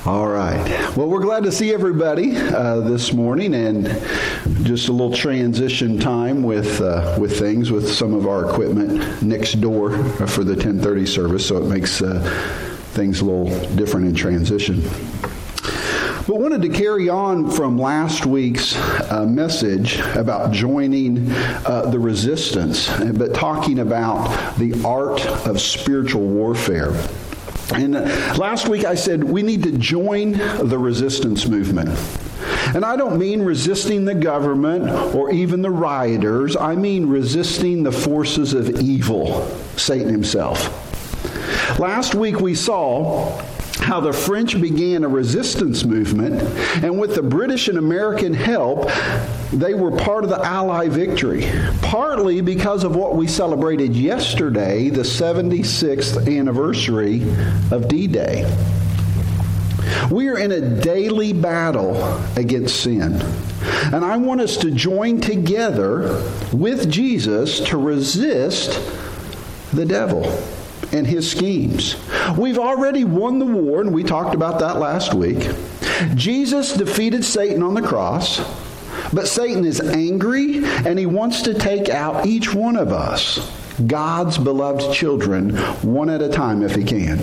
All right. Well, we're glad to see everybody this morning, and just a little transition time with things, with some of our equipment next door for the 10:30 service, so it makes things a little different in transition. But wanted to carry on from last week's message about joining the resistance, but talking about the art of spiritual warfare. And last week I said we need to join the resistance movement. And I don't mean resisting the government or even the rioters. I mean resisting the forces of evil, Satan himself. Last week we saw how the French began a resistance movement, and with the British and American help, they were part of the Allied victory, partly because of what we celebrated yesterday, the 76th anniversary of D-Day. We are in a daily battle against sin, and I want us to join together with Jesus to resist the devil and his schemes. We've already won the war, and we talked about that last week. Jesus defeated Satan on the cross, but Satan is angry, and he wants to take out each one of us, God's beloved children, one at a time if he can.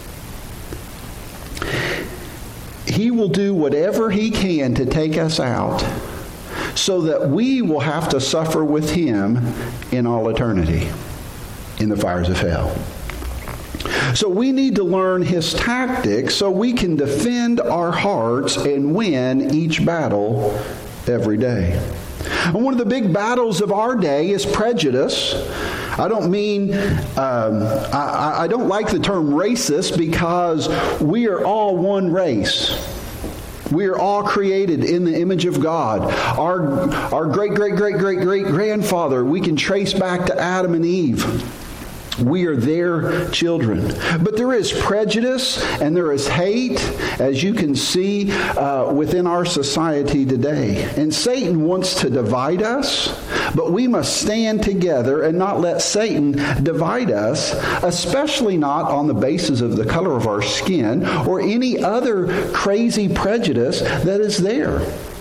He will do whatever he can to take us out, so that we will have to suffer with him in all eternity in the fires of hell. So we need to learn his tactics so we can defend our hearts and win each battle every day. And one of the big battles of our day is prejudice. I don't mean, I don't like the term racist, because we are all one race. We are all created in the image of God. Our great-great-great-great-great-grandfather, we can trace back to Adam and Eve. We are their children. But there is prejudice and there is hate, as you can see within our society today. And Satan wants to divide us, but we must stand together and not let Satan divide us, especially not on the basis of the color of our skin or any other crazy prejudice that is there.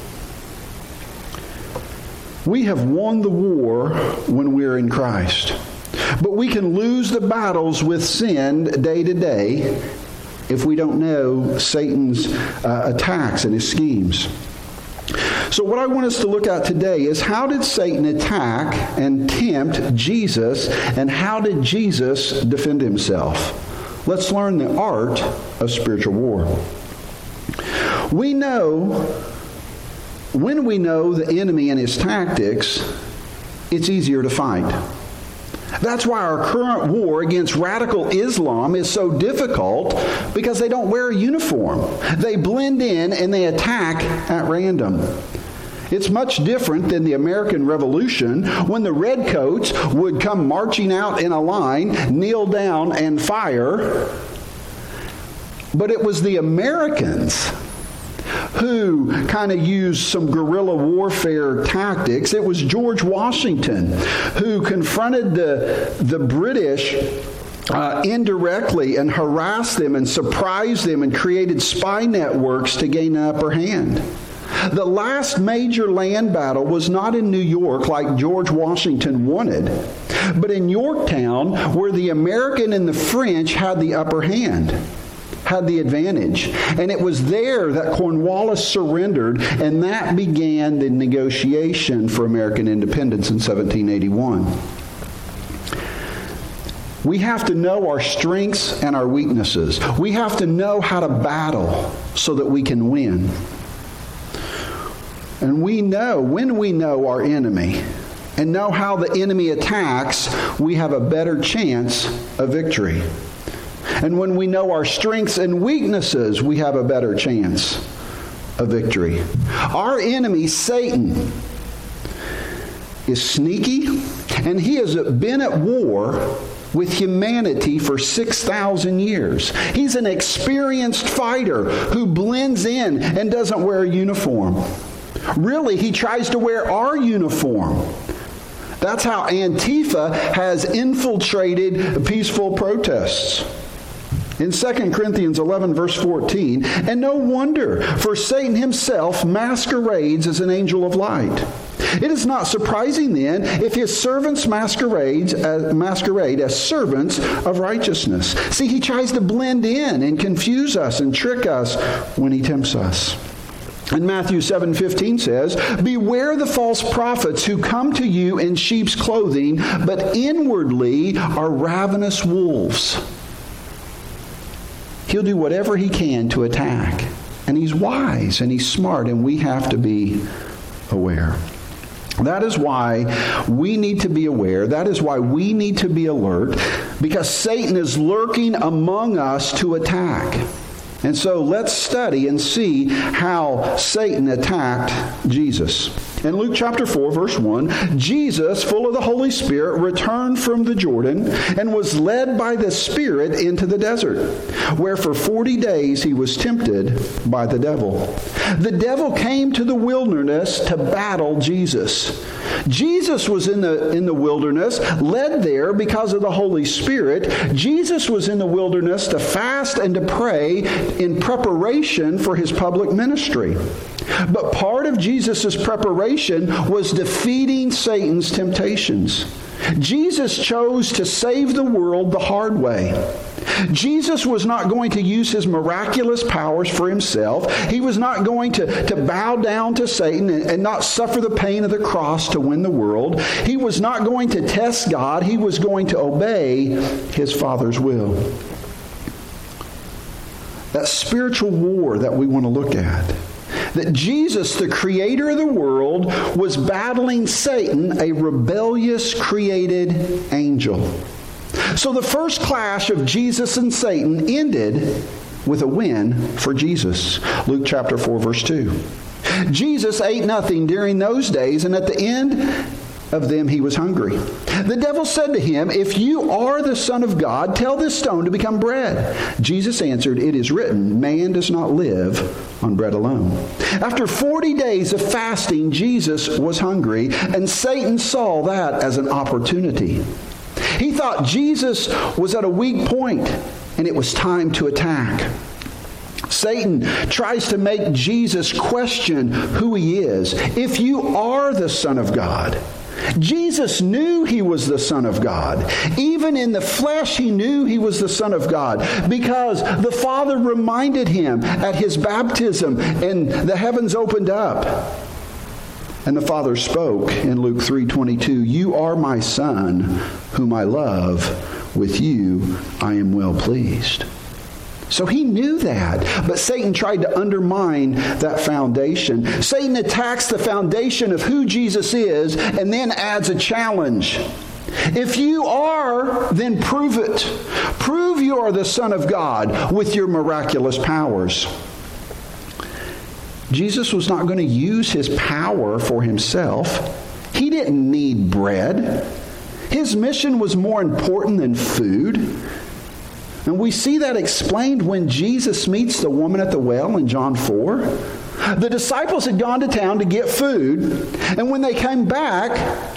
We have won the war when we're in Christ. But we can lose the battles with sin day to day if we don't know Satan's attacks and his schemes. So what I want us to look at today is, how did Satan attack and tempt Jesus, and how did Jesus defend himself? Let's learn the art of spiritual war. We know, when we know the enemy and his tactics, it's easier to fight. That's why our current war against radical Islam is so difficult, because they don't wear a uniform. They blend in and they attack at random. It's much different than the American Revolution, when the redcoats would come marching out in a line, kneel down, and fire. But it was the Americans who kind of used some guerrilla warfare tactics. It was George Washington who confronted the British indirectly and harassed them and surprised them and created spy networks to gain an upper hand. The last major land battle was not in New York like George Washington wanted, but in Yorktown, where the American and the French had the upper hand, had the advantage. And it was there that Cornwallis surrendered, and that began the negotiation for American independence in 1781. We have to know our strengths and our weaknesses. We have to know how to battle so that we can win. And we know, when we know our enemy and know how the enemy attacks, we have a better chance of victory. And when we know our strengths and weaknesses, we have a better chance of victory. Our enemy, Satan, is sneaky, and he has been at war with humanity for 6,000 years. He's an experienced fighter who blends in and doesn't wear a uniform. Really, he tries to wear our uniform. That's how Antifa has infiltrated peaceful protests. In 2 Corinthians 11, verse 14, and no wonder, for Satan himself masquerades as an angel of light. It is not surprising then if his servants masquerade as servants of righteousness. See, he tries to blend in and confuse us and trick us when he tempts us. And Matthew 7:15 says, beware the false prophets who come to you in sheep's clothing, but inwardly are ravenous wolves. He'll do whatever he can to attack. And he's wise and he's smart, and we have to be aware. That is why we need to be aware. That is why we need to be alert, because Satan is lurking among us to attack. And so let's study and see how Satan attacked Jesus. In Luke chapter 4, verse 1, Jesus, full of the Holy Spirit, returned from the Jordan and was led by the Spirit into the desert, where for 40 days he was tempted by the devil. The devil came to the wilderness to battle Jesus. Jesus was in the wilderness, led there because of the Holy Spirit. Jesus was in the wilderness to fast and to pray in preparation for his public ministry. But part of Jesus' preparation was defeating Satan's temptations. Jesus chose to save the world the hard way. Jesus was not going to use his miraculous powers for himself. He was not going to bow down to Satan and not suffer the pain of the cross to win the world. He was not going to test God. He was going to obey his Father's will. That spiritual war that we want to look at. That Jesus, the creator of the world, was battling Satan, a rebellious created angel. So the first clash of Jesus and Satan ended with a win for Jesus. Luke chapter 4, verse 2. Jesus ate nothing during those days, and at the end of them he was hungry. The devil said to him, if you are the Son of God, tell this stone to become bread. Jesus answered, it is written, man does not live on bread alone. After 40 days of fasting, Jesus was hungry, and Satan saw that as an opportunity. He thought Jesus was at a weak point, and it was time to attack. Satan tries to make Jesus question who he is. If you are the Son of God. Jesus knew he was the Son of God. Even in the flesh, he knew he was the Son of God, because the Father reminded him at his baptism, and the heavens opened up. And the Father spoke in Luke 3:22, you are my Son, whom I love. With you I am well pleased. So he knew that, but Satan tried to undermine that foundation. Satan attacks the foundation of who Jesus is and then adds a challenge. If you are, then prove it. Prove you are the Son of God with your miraculous powers. Jesus was not going to use his power for himself. He didn't need bread. His mission was more important than food. And we see that explained when Jesus meets the woman at the well in John 4. The disciples had gone to town to get food, and when they came back,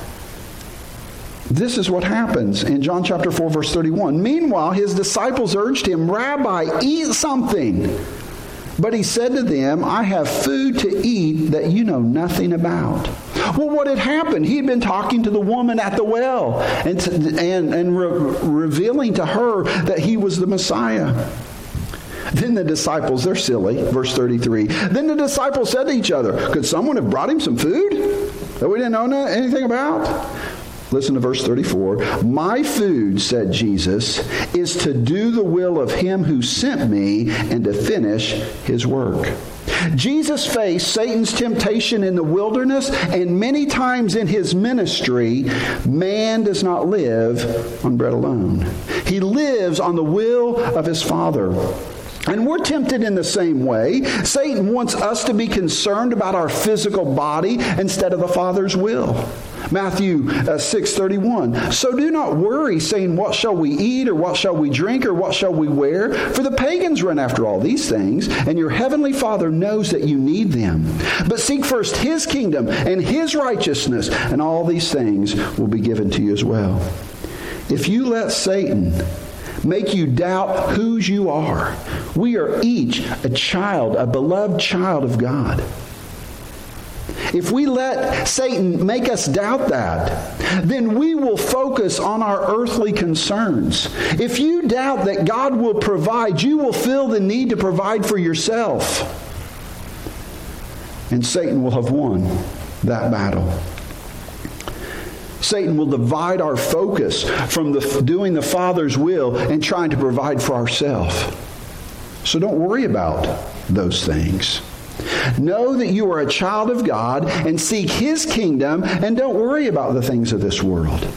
this is what happens in John chapter 4, verse 31. Meanwhile, his disciples urged him, Rabbi, eat something. But he said to them, I have food to eat that you know nothing about. Well, what had happened? He had been talking to the woman at the well and revealing to her that he was the Messiah. Then the disciples, they're silly, verse 33. Then the disciples said to each other, could someone have brought him some food that we didn't know anything about? Listen to verse 34. My food, said Jesus, is to do the will of him who sent me and to finish his work. Jesus faced Satan's temptation in the wilderness, and many times in his ministry, man does not live on bread alone. He lives on the will of his Father. And we're tempted in the same way. Satan wants us to be concerned about our physical body instead of the Father's will. Matthew 6:31. So do not worry, saying, what shall we eat, or what shall we drink, or what shall we wear? For the pagans run after all these things, and your heavenly Father knows that you need them. But seek first his kingdom and his righteousness, and all these things will be given to you as well. If you let Satan make you doubt whose you are. We are each a beloved child of God. If we let Satan make us doubt that, then we will focus on our earthly concerns. If you doubt that God will provide, you will feel the need to provide for yourself. And Satan will have won that battle. Satan will divide our focus from doing the Father's will and trying to provide for ourselves. So don't worry about those things. Know that you are a child of God and seek His kingdom, and don't worry about the things of this world.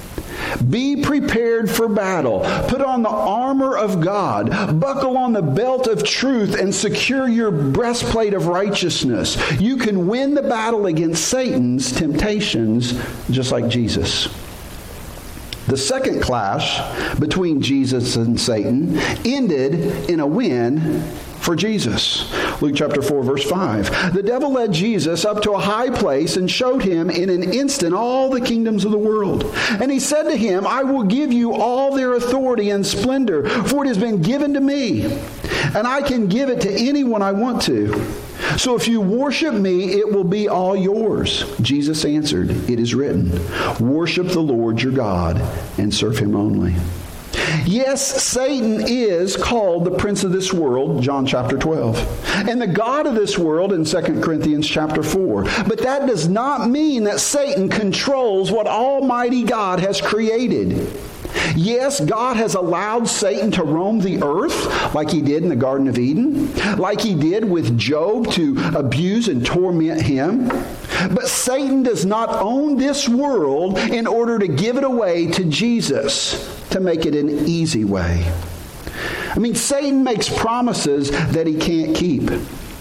Be prepared for battle. Put on the armor of God. Buckle on the belt of truth and secure your breastplate of righteousness. You can win the battle against Satan's temptations just like Jesus. The second clash between Jesus and Satan ended in a win for Jesus. Luke chapter 4, verse 5. The devil led Jesus up to a high place and showed him in an instant all the kingdoms of the world. And he said to him, I will give you all their authority and splendor, for it has been given to me, and I can give it to anyone I want to. So if you worship me, it will be all yours. Jesus answered, it is written, worship the Lord your God and serve Him only. Yes, Satan is called the prince of this world, John chapter 12, and the god of this world in 2 Corinthians chapter 4. But that does not mean that Satan controls what Almighty God has created. Yes, God has allowed Satan to roam the earth like He did in the Garden of Eden, like He did with Job to abuse and torment him. But Satan does not own this world in order to give it away to Jesus to make it an easy way. I mean, Satan makes promises that he can't keep.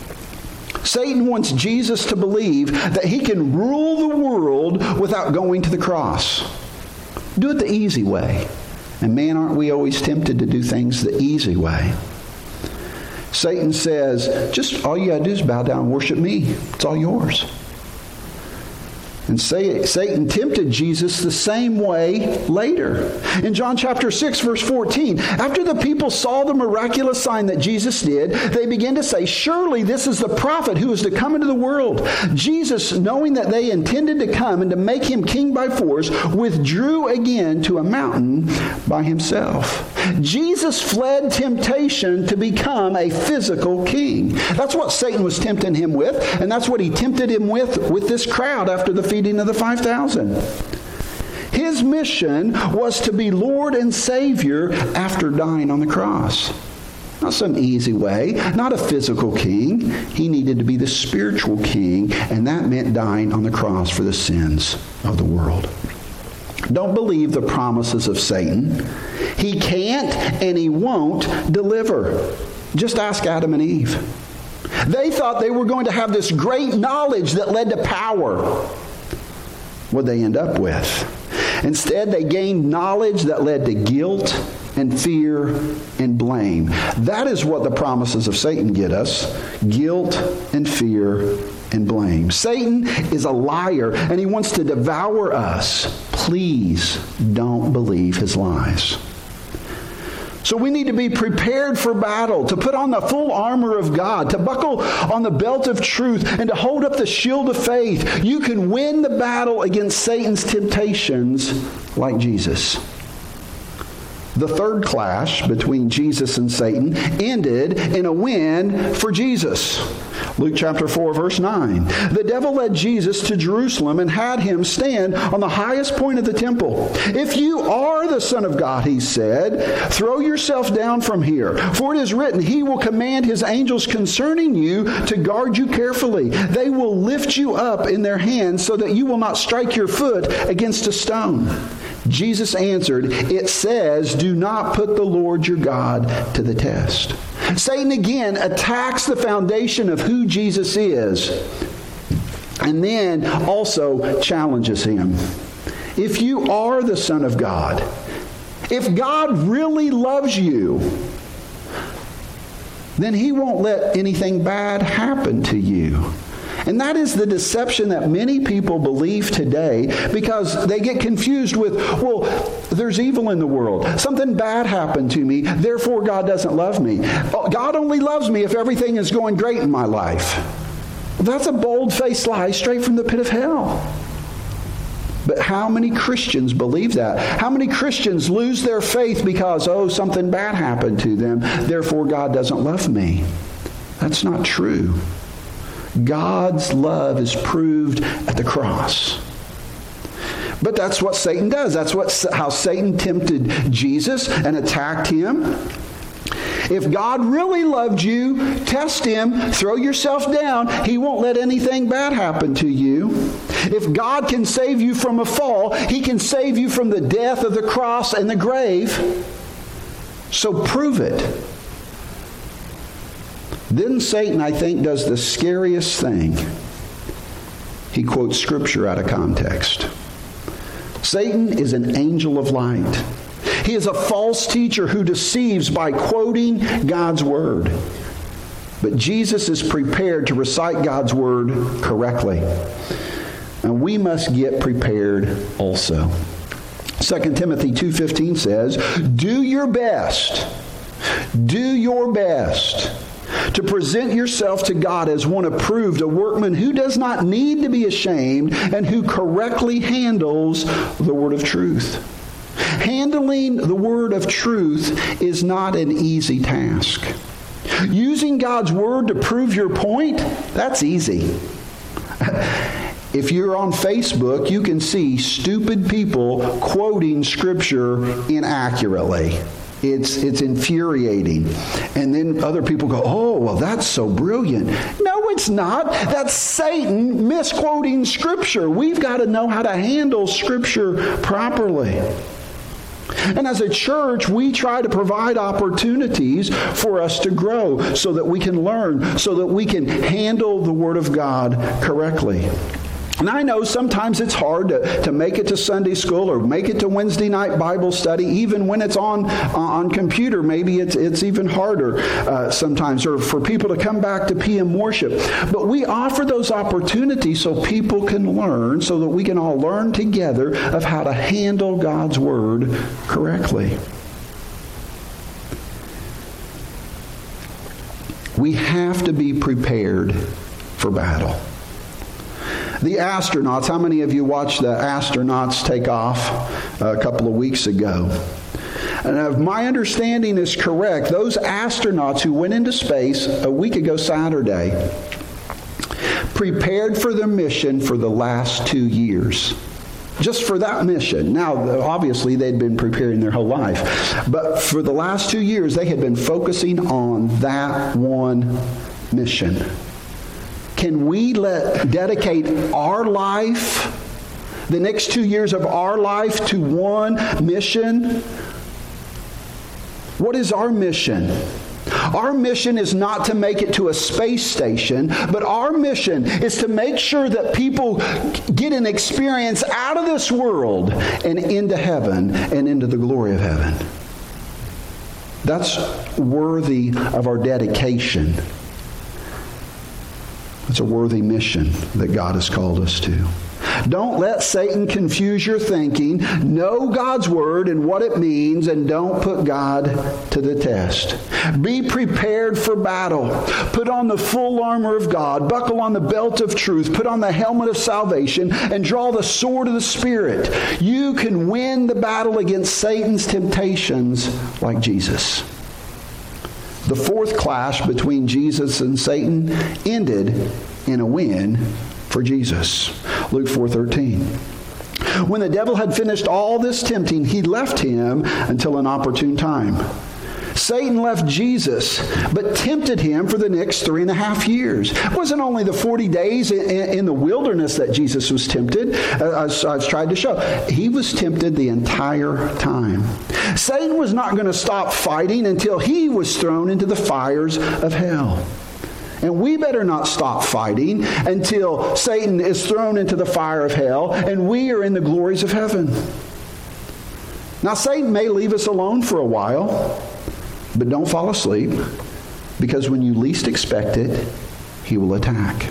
Satan wants Jesus to believe that he can rule the world without going to the cross. Do it the easy way. And man, aren't we always tempted to do things the easy way? Satan says, just all you got to do is bow down and worship me. It's all yours. And Satan tempted Jesus the same way later. In John chapter 6, verse 14, after the people saw the miraculous sign that Jesus did, they began to say, surely this is the prophet who is to come into the world. Jesus, knowing that they intended to come and to make him king by force, withdrew again to a mountain by himself. Jesus fled temptation to become a physical king. That's what Satan was tempting him with, and that's what he tempted him with this crowd after the feeding of the 5,000. His mission was to be Lord and Savior after dying on the cross. Not some easy way, not a physical king. He needed to be the spiritual king, and that meant dying on the cross for the sins of the world. Don't believe the promises of Satan. He can't and he won't deliver. Just ask Adam and Eve. They thought they were going to have this great knowledge that led to power. What'd they end up with? Instead, they gained knowledge that led to guilt and fear and blame. That is what the promises of Satan get us. Guilt and fear and blame. Satan is a liar and he wants to devour us. Please don't believe his lies. So we need to be prepared for battle, to put on the full armor of God, to buckle on the belt of truth, and to hold up the shield of faith. You can win the battle against Satan's temptations like Jesus. The third clash between Jesus and Satan ended in a win for Jesus. Luke chapter 4, verse 9. The devil led Jesus to Jerusalem and had him stand on the highest point of the temple. If you are the Son of God, he said, throw yourself down from here. For it is written, he will command his angels concerning you to guard you carefully. They will lift you up in their hands so that you will not strike your foot against a stone. Jesus answered, it says, do not put the Lord your God to the test. Satan again attacks the foundation of who Jesus is, and then also challenges him. If you are the Son of God, if God really loves you, then he won't let anything bad happen to you. And that is the deception that many people believe today, because they get confused with, well, there's evil in the world. Something bad happened to me, therefore God doesn't love me. God only loves me if everything is going great in my life. That's a bold-faced lie straight from the pit of hell. But how many Christians believe that? How many Christians lose their faith because, something bad happened to them, therefore God doesn't love me? That's not true. God's love is proved at the cross. But that's what Satan does. That's how Satan tempted Jesus and attacked him. If God really loved you, test him, throw yourself down. He won't let anything bad happen to you. If God can save you from a fall, he can save you from the death of the cross and the grave. So prove it. Then Satan, I think, does the scariest thing. He quotes Scripture out of context. Satan is an angel of light. He is a false teacher who deceives by quoting God's Word. But Jesus is prepared to recite God's Word correctly. And we must get prepared also. 2 Timothy 2:15 says, do your best to present yourself to God as one approved, a workman who does not need to be ashamed and who correctly handles the word of truth. Handling the word of truth is not an easy task. Using God's word to prove your point, that's easy. If you're on Facebook, you can see stupid people quoting Scripture inaccurately. It's infuriating. And then other people go, that's so brilliant. No, it's not. That's Satan misquoting Scripture. We've got to know how to handle Scripture properly. And as a church, we try to provide opportunities for us to grow so that we can learn, so that we can handle the Word of God correctly. And I know sometimes it's hard to make it to Sunday school or make it to Wednesday night Bible study. Even when it's on computer, maybe it's even harder sometimes, or for people to come back to PM worship. But we offer those opportunities so people can learn, so that we can all learn together of how to handle God's Word correctly. We have to be prepared for battle. The astronauts, how many of you watched the astronauts take off a couple of weeks ago? And if my understanding is correct, those astronauts who went into space a week ago Saturday prepared for their mission for the last 2 years. Just for that mission. Now, obviously, they'd been preparing their whole life. But for the last 2 years, they had been focusing on that one mission. Can we dedicate our life, the next 2 years of our life, to one mission? What is our mission? Our mission is not to make it to a space station, but our mission is to make sure that people get an experience out of this world and into heaven and into the glory of heaven. That's worthy of our dedication. It's a worthy mission that God has called us to. Don't let Satan confuse your thinking. Know God's Word and what it means, and don't put God to the test. Be prepared for battle. Put on the full armor of God. Buckle on the belt of truth. Put on the helmet of salvation and draw the sword of the Spirit. You can win the battle against Satan's temptations like Jesus. The fourth clash between Jesus and Satan ended in a win for Jesus. Luke 4:13. When the devil had finished all this tempting, he left him until an opportune time. Satan left Jesus, but tempted him for the next 3.5 years. It wasn't only the 40 days in the wilderness that Jesus was tempted, as I've tried to show. He was tempted the entire time. Satan was not going to stop fighting until he was thrown into the fires of hell. And we better not stop fighting until Satan is thrown into the fire of hell and we are in the glories of heaven. Now, Satan may leave us alone for a while, but don't fall asleep, because when you least expect it, he will attack.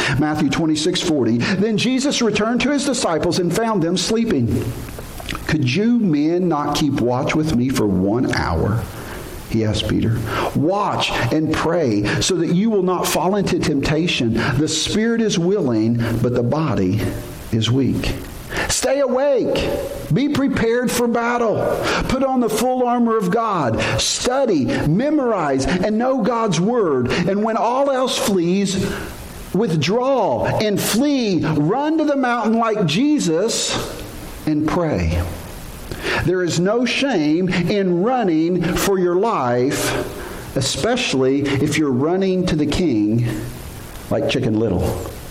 Matthew 26:40. Then Jesus returned to his disciples and found them sleeping. Could you men not keep watch with me for 1 hour? He asked Peter. Watch and pray so that you will not fall into temptation. The spirit is willing, but the body is weak. Stay awake. Be prepared for battle. Put on the full armor of God. Study, memorize, and know God's word. And when all else flees, withdraw and flee. Run to the mountain like Jesus and pray. There is no shame in running for your life, especially if you're running to the King like Chicken Little.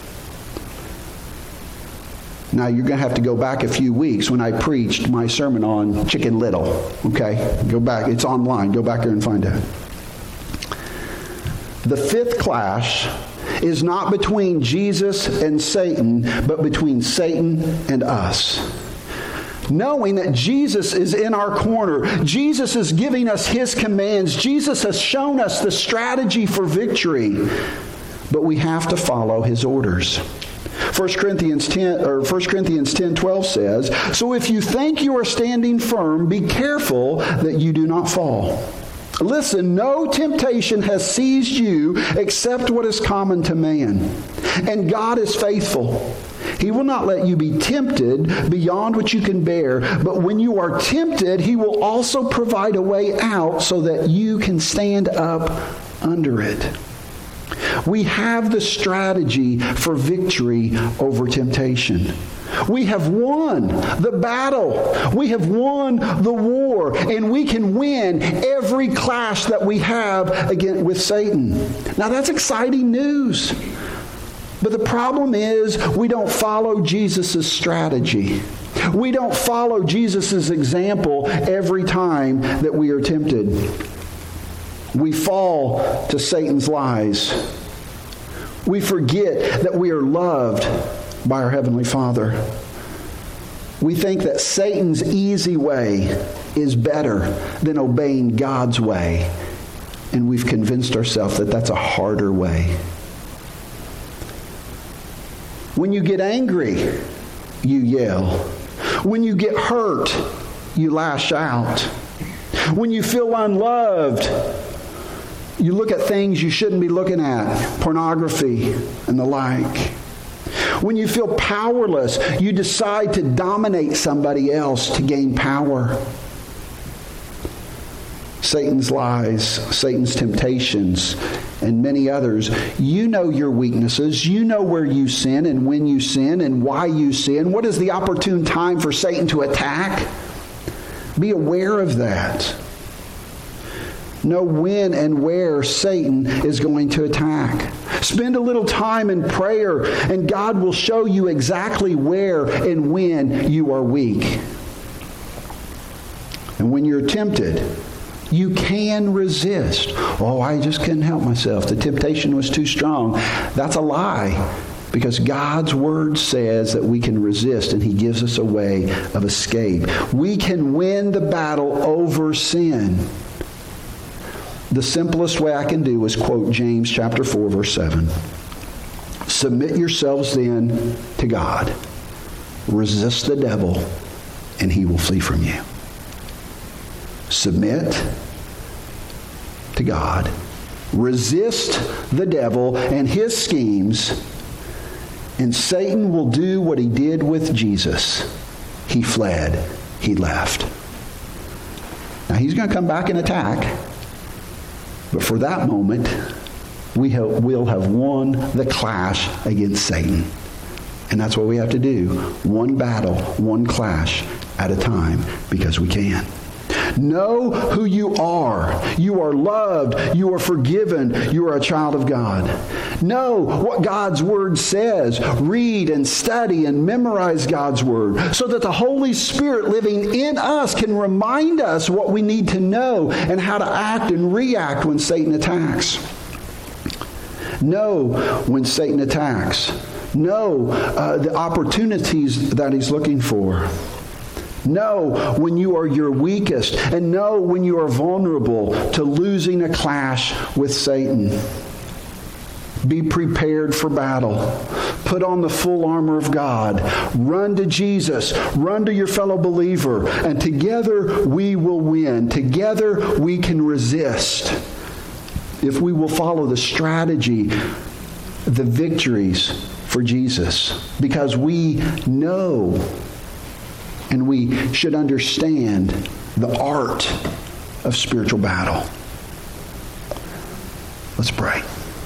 Now, you're going to have to go back a few weeks when I preached my sermon on Chicken Little. Okay? Go back. It's online. Go back there and find out. The fifth clash is not between Jesus and Satan, but between Satan and us. Knowing that Jesus is in our corner. Jesus is giving us his commands. Jesus has shown us the strategy for victory. But we have to follow his orders. 1 Corinthians 10:12 says, so if you think you are standing firm, be careful that you do not fall. Listen, no temptation has seized you except what is common to man. And God is faithful. He will not let you be tempted beyond what you can bear. But when you are tempted, he will also provide a way out so that you can stand up under it. We have the strategy for victory over temptation. We have won the battle. We have won the war. And we can win every clash that we have again with Satan. Now that's exciting news. But the problem is we don't follow Jesus' strategy. We don't follow Jesus' example every time that we are tempted. We fall to Satan's lies. We forget that we are loved by our Heavenly Father. We think that Satan's easy way is better than obeying God's way. And we've convinced ourselves that that's a harder way. When you get angry, you yell. When you get hurt, you lash out. When you feel unloved, you look at things you shouldn't be looking at, pornography and the like. When you feel powerless, you decide to dominate somebody else to gain power. Satan's lies, Satan's temptations, and many others. You know your weaknesses. You know where you sin and when you sin and why you sin. What is the opportune time for Satan to attack? Be aware of that. Know when and where Satan is going to attack. Spend a little time in prayer, and God will show you exactly where and when you are weak. And when you're tempted, you can resist. Oh, I just couldn't help myself. The temptation was too strong. That's a lie. Because God's Word says that we can resist, and He gives us a way of escape. We can win the battle over sin. The simplest way I can do is quote James chapter 4, verse 7. Submit yourselves then to God. Resist the devil, and he will flee from you. Submit to God. Resist the devil and his schemes, and Satan will do what he did with Jesus. He fled. He left. Now he's going to come back and attack. But for that moment, we'll have won the clash against Satan. And that's what we have to do. One battle, one clash at a time, because we can. Know who you are. You are loved. You are forgiven. You are a child of God. Know what God's Word says. Read and study and memorize God's Word so that the Holy Spirit living in us can remind us what we need to know and how to act and react when Satan attacks. Know when Satan attacks. Know the opportunities that he's looking for. Know when you are your weakest, and know when you are vulnerable to losing a clash with Satan. Be prepared for battle. Put on the full armor of God. Run to Jesus. Run to your fellow believer. And together we will win. Together we can resist. If we will follow the strategy, the victories for Jesus. Because we know and we should understand the art of spiritual battle. Let's pray.